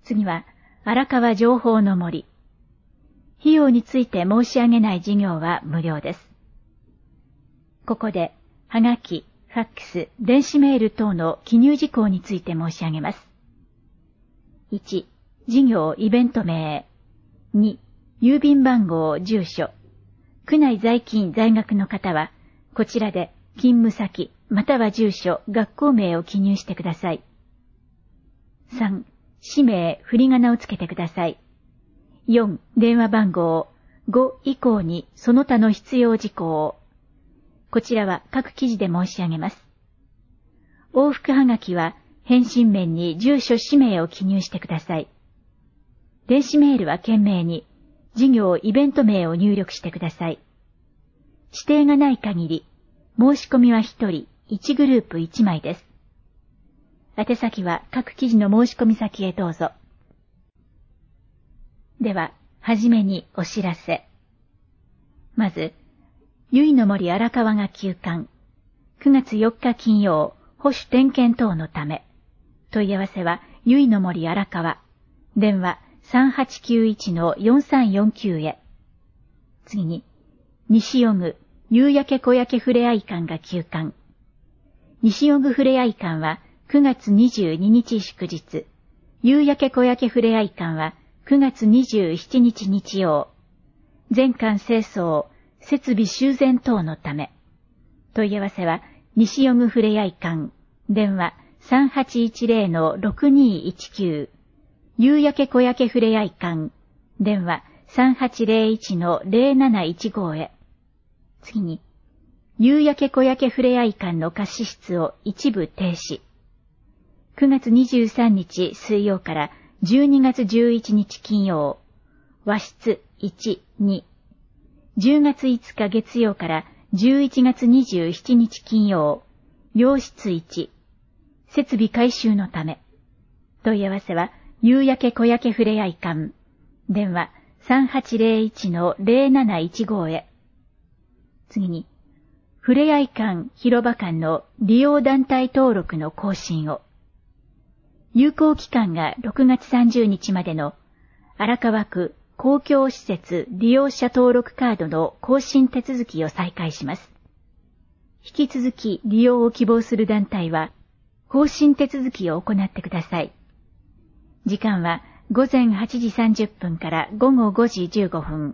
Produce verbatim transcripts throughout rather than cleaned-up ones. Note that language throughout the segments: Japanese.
次は、荒川情報の森。費用について申し上げない事業は無料です。ここで、はがき、ファックス、電子メール等の記入事項について申し上げます。いち、事業イベント名。に、郵便番号、住所。区内在勤在学の方は、こちらで勤務先、または住所、学校名を記入してください。さん、氏名、振り仮名をつけてください。よん、電話番号。ご以降にその他の必要事項。こちらは各記事で申し上げます。往復はがきは返信面に住所氏名を記入してください。電子メールは懸命に事業イベント名を入力してください。指定がない限り、申し込みはひとり、いちグループいちまいです。宛先は各記事の申し込み先へどうぞ。では、はじめにお知らせ。まず、由比の森荒川が休館。くがつよっか金曜、保守点検等のため。問い合わせは、由比の森荒川。電話 さんはちきゅういちのよんさんよんきゅう へ。次に、西尾具、夕焼け小焼けふれあい館が休館。西尾具ふれあい館はくがつにじゅうににち祝日。夕焼け小焼けふれあい館はくがつにじゅうしちにち日曜。全館清掃、設備修繕等のため。問い合わせは、西尾具ふれあい館。電話 さんはちいちゼロのろくにいちきゅう。夕焼け小焼けふれあい館。電話 さんはちゼロいちのゼロなないちご へ。次に、夕焼け小焼けふれあい館の貸し室を一部停止。くがつにじゅうさんにち水曜からじゅうにがつじゅういちにち金曜、和室いち、に。じゅうがついつか月曜からじゅういちがつにじゅうしちにち金曜、洋室いち。設備改修のため。問い合わせは、夕焼け小焼けふれあい館。電話 さんはちゼロいちのゼロなないちご へ。次に、ふれあい館広場館の利用団体登録の更新を。有効期間がろくがつさんじゅうにちまでの荒川区公共施設利用者登録カードの更新手続きを再開します。引き続き利用を希望する団体は、更新手続きを行ってください。時間はごぜんはちじさんじゅっぷんからごごごじじゅうごふん。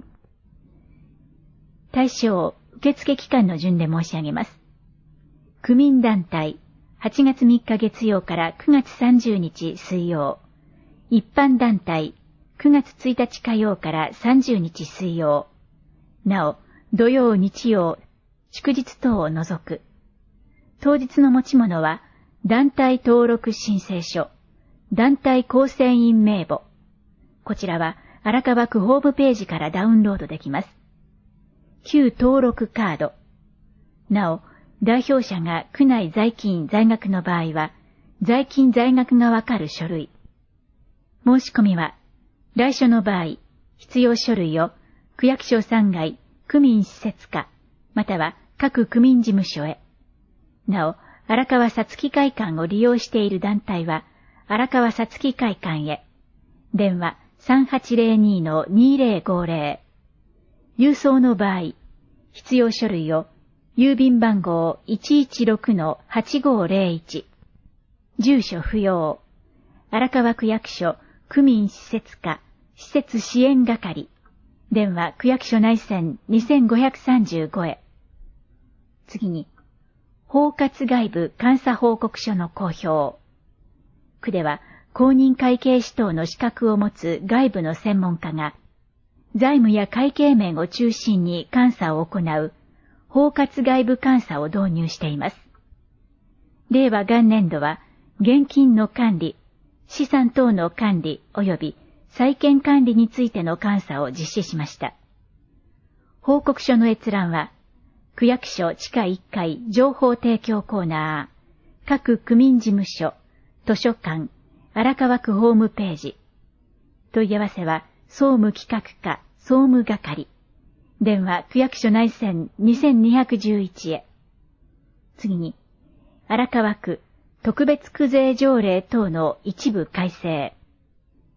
対象、受付期間の順で申し上げます。区民団体、はちがつみっか月曜からくがつさんじゅうにち水曜。一般団体、くがつついたち火曜からさんじゅうにち水曜。なお、土曜日曜、祝日等を除く。当日の持ち物は、団体登録申請書、団体構成員名簿。こちらは荒川区ホームページからダウンロードできます。旧登録カード。なお、代表者が区内在勤在学の場合は、在勤在学がわかる書類。申し込みは、来所の場合、必要書類を区役所さんがい区民施設課、または各区民事務所へ。なお、荒川さつき会館を利用している団体は、荒川さつき会館へ。電話 さんはちゼロにのにゼロごゼロ。郵送の場合、必要書類を郵便番号 いちいちろくのはちごゼロいち。住所不要。荒川区役所区民施設課施設支援係。電話区役所内線にせんごひゃくさんじゅうごへ。次に、包括外部監査報告書の公表。区では公認会計士等の資格を持つ外部の専門家が、財務や会計面を中心に監査を行う包括外部監査を導入しています。令和元年度は、現金の管理、資産等の管理及び債権管理についての監査を実施しました。報告書の閲覧は、区役所地下いっかい情報提供コーナー、各区民事務所、図書館、荒川区ホームページ。問い合わせは、総務企画課、総務係。電話区役所内線にせんにひゃくじゅういちへ。次に、荒川区特別区税条例等の一部改正。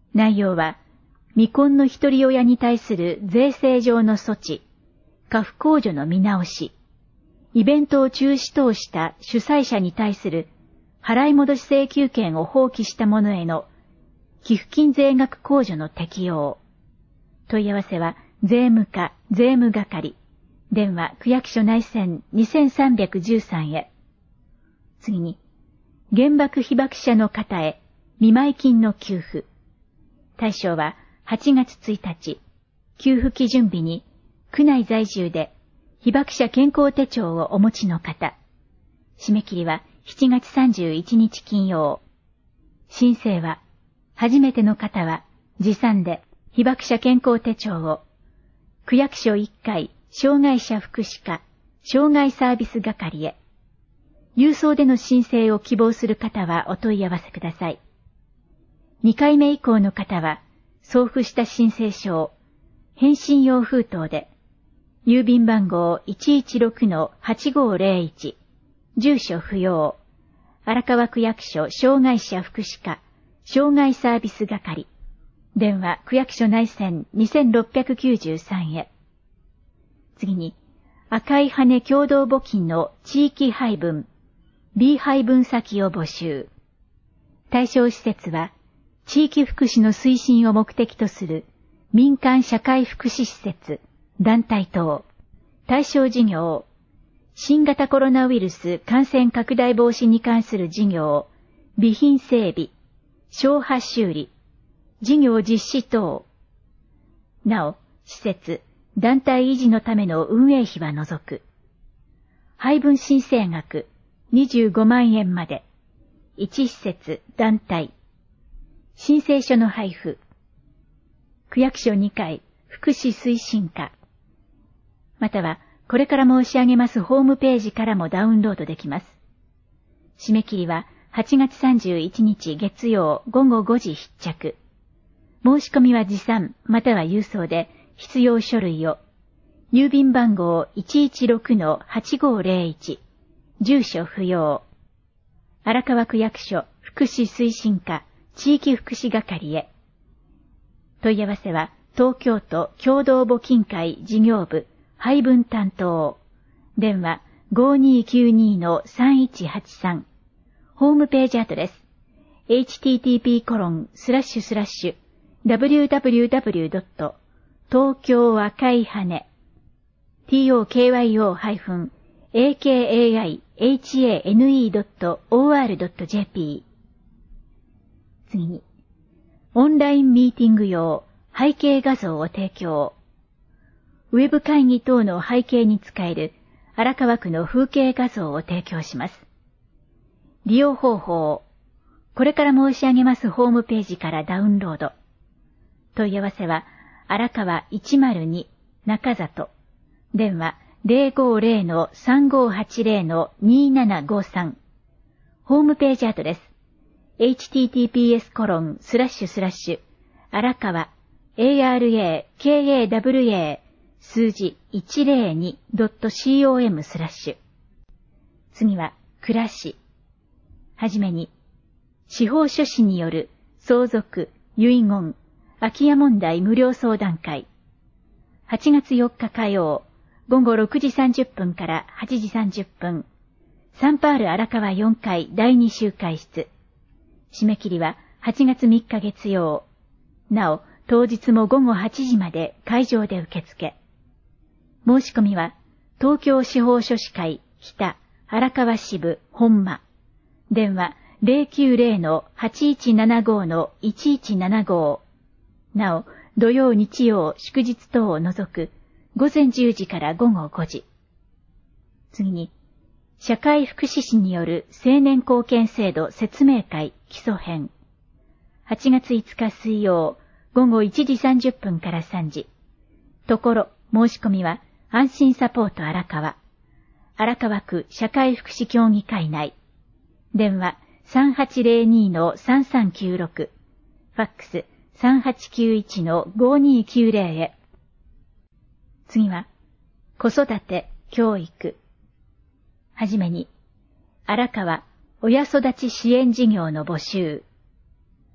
内容は、未婚の一人親に対する税制上の措置、家父控除の見直し、イベントを中止等した主催者に対する払い戻し請求権を放棄した者への寄付金税額控除の適用。問い合わせは税務課税務係、電話区役所内線にせんさんびゃくじゅうさんへ。次に、原爆被爆者の方へ見舞金の給付。対象ははちがつついたち、給付基準日に区内在住で被爆者健康手帳をお持ちの方。締め切りはしちがつさんじゅういちにち金曜。申請は、初めての方は持参で被爆者健康手帳を、区役所いっかい障害者福祉課障害サービス係へ。郵送での申請を希望する方はお問い合わせください。にかいめ以降の方は、送付した申請書を返信用封筒で、郵便番号 いちいちろくのはちごーぜろいち、住所不要、荒川区役所障害者福祉課障害サービス係、電話区役所内線にせんろっぴゃくきゅうじゅうさんへ。次に、赤い羽共同募金の地域配分、B 配分先を募集。対象施設は、地域福祉の推進を目的とする民間社会福祉施設、団体等。対象事業、新型コロナウイルス感染拡大防止に関する事業、備品整備、消波修理、事業実施等。なお、施設、団体維持のための運営費は除く。配分申請額、にじゅうごまんえんまで。いち施設、団体。申請書の配布。区役所にかい、福祉推進課。または、これから申し上げますホームページからもダウンロードできます。締め切りははちがつさんじゅういちにち月曜ごごごじ必着。申し込みは持参または郵送で必要書類を。郵便番号 いちいちろくのはちごーぜろいち、住所不要。荒川区役所福祉推進課地域福祉係へ。問い合わせは東京都共同募金会事業部配分担当。電話 ごにーきゅうにのさんいちはちさん。ホームページアドレス エイチティーティーピーコロンスラッシュスラッシュダブリューダブリューダブリュードット東京赤い羽 トーキョー エーケーエーアイエイチエーエヌイー ドットオーアール ドット ジェーピー。次に、オンラインミーティング用背景画像を提供。ウェブ会議等の背景に使える荒川区の風景画像を提供します。利用方法。これから申し上げますホームページからダウンロード。問い合わせは、荒川いちまるに中里。電話 ゼロごゼロのさんごはちゼロのにななごさん。ホームページアドレス エイチティーティーピーエスコロンスラッシュスラッシュ荒川 エーアールエーケーエーダブリューエー数字 いちゼロにドットコム スラッシュ。次は、暮らし。はじめに、司法書士による相続、遺言、空き家問題無料相談会。はちがつよっか火曜、ごごろくじさんじゅっぷんからはちじさんじゅっぷん。サンパール荒川よんかいだいに集会室。締め切りははちがつみっか月曜。なお、当日もごごはちじまで会場で受付。申し込みは、東京司法書士会北荒川支部本間。電話 ゼロきゅうゼロのはちいちななごのいちいちななご。なお、土曜日曜祝日等を除くごぜんじゅうじからごごごじ。次に、社会福祉士による青年貢献制度説明会基礎編。はちがついつか水曜、ごごいちじさんじゅっぷんからさんじ。ところ、申し込みは、安心サポート荒川。荒川区社会福祉協議会内。電話さんはちゼロにのさんさんきゅうろく。ファックスさんはちきゅういちのごにきゅうゼロへ。次は、子育て、教育。はじめに、荒川親育ち支援事業の募集。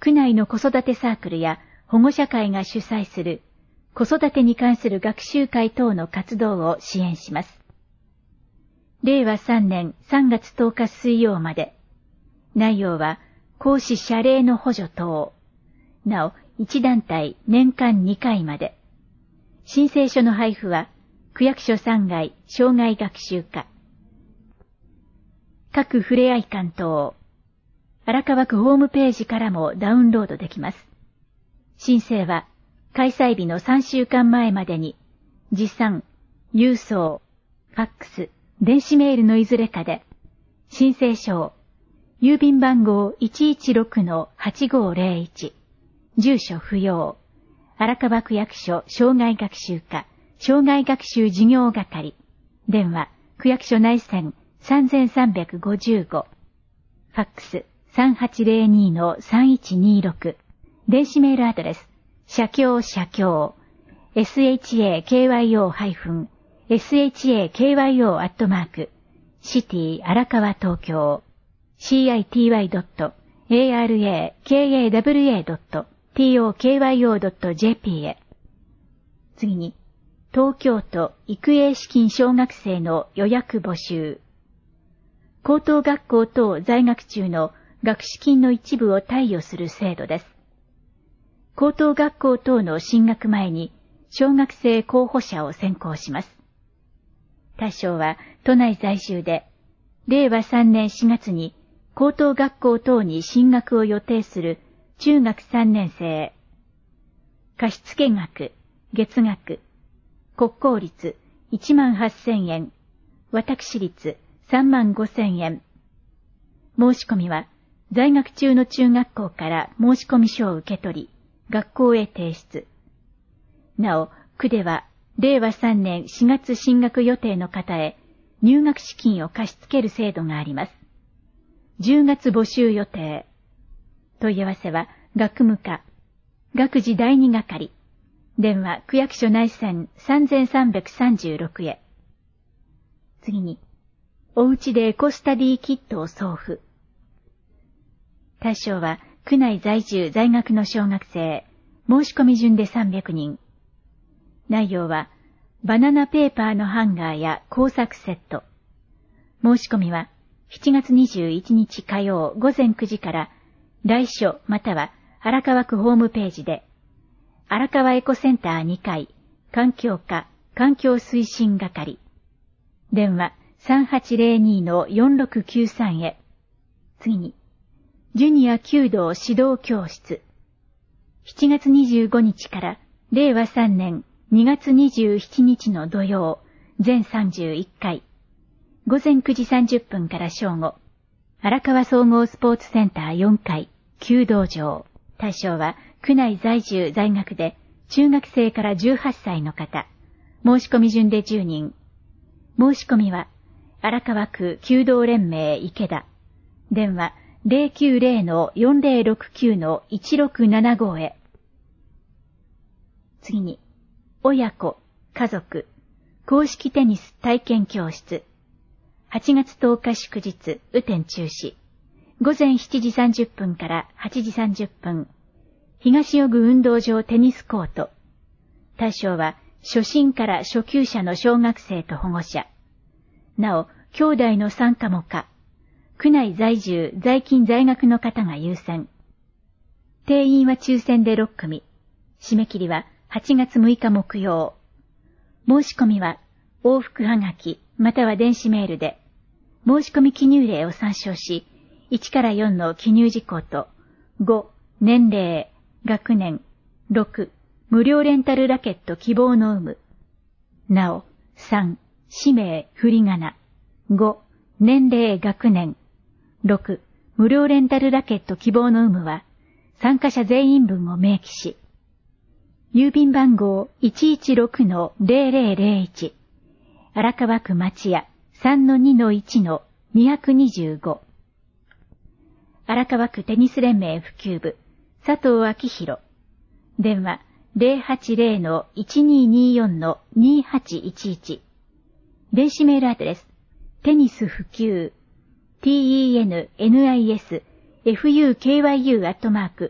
区内の子育てサークルや保護者会が主催する子育てに関する学習会等の活動を支援します。れいわさんねんさんがつとおか水曜まで。内容は講師謝礼の補助等。なお、いち団体年間にかいまで。申請書の配布は区役所さんがい障害学習課。各ふれあい館等。荒川区ホームページからもダウンロードできます。申請は開催日のさんしゅうかんまえまでに、持参、郵送、ファックス、電子メールのいずれかで、申請書を、郵便番号 いちいちろくのはちごーぜろいち、住所不要、荒川区役所障害学習課、障害学習事業係、電話、区役所内線さんさんごご、ファックス さんはちぜろにのさんいちにろく、電子メールアドレス、社協社協、shakyo-shakyo アットマーク、シティ荒川東京、city.arakawa.tokyo.jp へ。次に、東京都育英資金小学生の予約募集。高等学校等在学中の学資金の一部を貸与する制度です。高等学校等の進学前に小学生候補者を選考します。対象は都内在住で、れいわさんねんしがつに高等学校等に進学を予定する中学さんねん生。貸付額、月額、国公立いちまんはっせんえん、私立さんまんごせんえん。申し込みは在学中の中学校から申し込み書を受け取り、学校へ提出。なお、区では、れいわさんねんしがつ進学予定の方へ入学資金を貸し付ける制度があります。じゅうがつ募集予定。問い合わせは、学務課、学事第二係、電話区役所内線さんさんさんろくへ。次に、おうちでエコスタディキットを送付。対象は、区内在住在学の小学生、申し込み順でさんびゃくにん。内容は、バナナペーパーのハンガーや工作セット。申し込みは、しちがつにじゅういちにち火曜ごぜんくじから、来所または荒川区ホームページで、荒川エコセンターにかい、環境課、環境推進係。電話さんはちぜろにのよんろくきゅうさんへ。次に、ジュニア弓道指導教室。しちがつにじゅうごにちかられいわさんねんにがつにじゅうしちにちの土曜、全さんじゅういっかい。ごぜんくじさんじゅっぷんから正午。荒川総合スポーツセンターよんかい、弓道場。対象は区内在住在学で中学生からじゅうはっさいの方。申し込み順でじゅうにん。申し込みは荒川区弓道連盟池田。電話ぜろきゅうぜろのよんぜろろくきゅうのいちろくななごへ。次に、親子、家族、公式テニス体験教室。はちがつとおか祝日、雨天中止。ごぜんしちじさんじゅっぷんからはちじさんじゅっぷん。東尾久運動場テニスコート。対象は、初心から初級者の小学生と保護者。なお、兄弟の参加も可。区内在住、在勤在学の方が優先。定員は抽選でろっくみ。締め切りははちがつむいか木曜。申し込みは往復はがきまたは電子メールで、申し込み記入例を参照し、いちからよんの記入事項と、ご、年齢、学年、ろく、無料レンタルラケット希望の有無。なお、さん、氏名、振り仮名。ご、年齢、学年。ろく、無料レンタルラケット希望の有無は、参加者全員分を明記し、郵便番号 いちいちろくのぜろぜろぜろいち、荒川区町屋 さんのにのいちのににじゅうご、荒川区テニス連盟普及部、佐藤明宏、電話ぜろはちぜろのいちにによんのにはちいちいち、電子メールアドレス、テニス普及、テニス ファクユー アットマーク、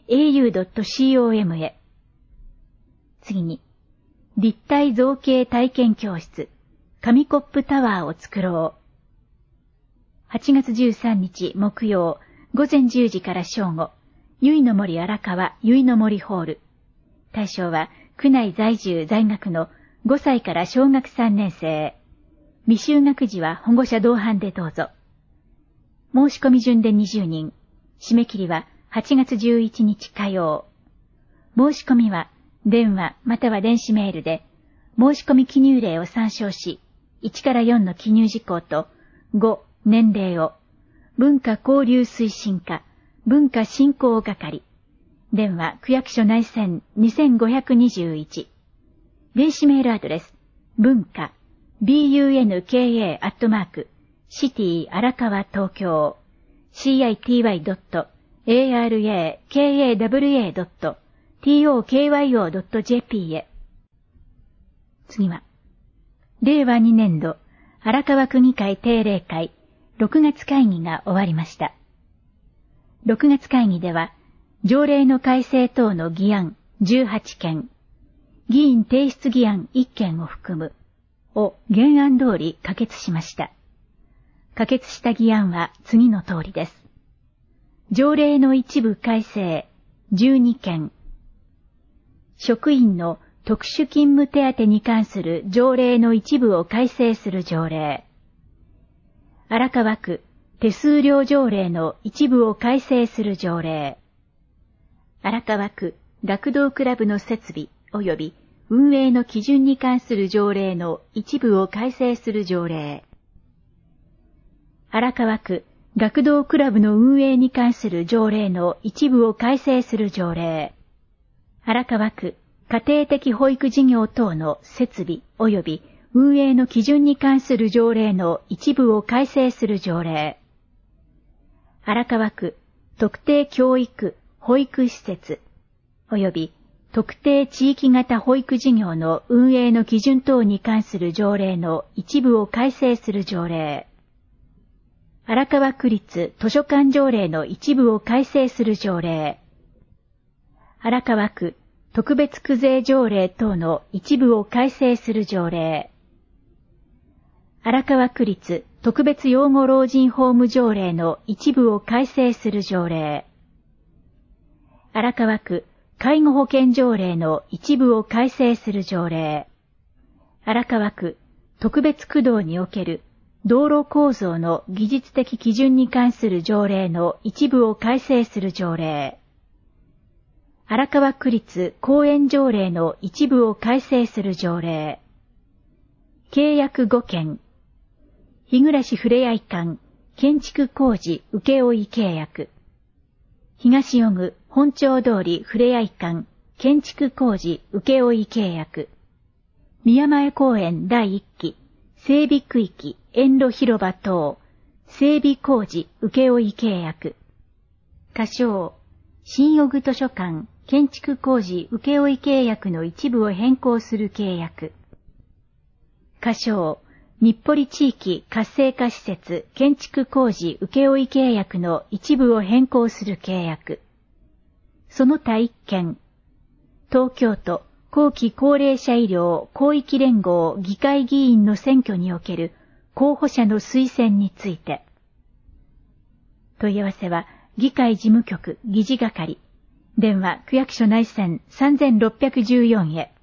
エーユードットコム へ。次に、立体造形体験教室、紙コップタワーを作ろう。はちがつじゅうさんにち木曜、午前じゅうじから正午、ゆいの森荒川ゆいの森ホール。対象は、区内在住在学のごさいから小学さんねん生。未就学児は保護者同伴でどうぞ。申し込み順でにじゅうにん。締め切りははちがつじゅういちにち火曜。申し込みは電話または電子メールで、申し込み記入例を参照し、いちからよんの記入事項とご、年齢を、文化交流推進課、文化振興係。電話区役所内線にせんごひゃくにじゅういち。電子メールアドレス、文化、ビーユーエヌケーエー アットマーク、シティ荒川東京、シーアイティーワイドットエーアールエーケーエーダブリューエードットトーキョードットジェーピー へ。次は、れいわにねんど荒川区議会定例会ろくがつ会議が終わりました。ろくがつ会議では、条例の改正等の議案じゅうはちけん、議員提出議案いっけんを含む、を原案通り可決しました。可決した議案は次の通りです。条例の一部改正じゅうにけん、職員の特殊勤務手当に関する条例の一部を改正する条例、荒川区手数料条例の一部を改正する条例、荒川区学童クラブの設備及び運営の基準に関する条例の一部を改正する条例、荒川区学童クラブの運営に関する条例の一部を改正する条例、荒川区家庭的保育事業等の設備及び運営の基準に関する条例の一部を改正する条例、荒川区特定教育保育施設及び特定地域型保育事業の運営の基準等に関する条例の一部を改正する条例、荒川区立図書館条例の一部を改正する条例、荒川区特別区税条例等の一部を改正する条例、荒川区立特別養護老人ホーム条例の一部を改正する条例、荒川区介護保険条例の一部を改正する条例、荒川区特別区道における道路構造の技術的基準に関する条例の一部を改正する条例、荒川区立公園条例の一部を改正する条例、契約ごけん、日暮ふれあい館建築工事請負契約、東尾久本町通りふれあい館建築工事請負契約、宮前公園だいいっき整備区域園路広場等整備工事請負契約、仮称新尾久図書館建築工事請負契約の一部を変更する契約、仮称日暮里地域活性化施設建築工事請負契約の一部を変更する契約、その他一件、東京都後期高齢者医療広域連合議会議員の選挙における候補者の推薦について。問い合わせは議会事務局議事係、電話区役所内線さんぜんろっぴゃくじゅうよんへ。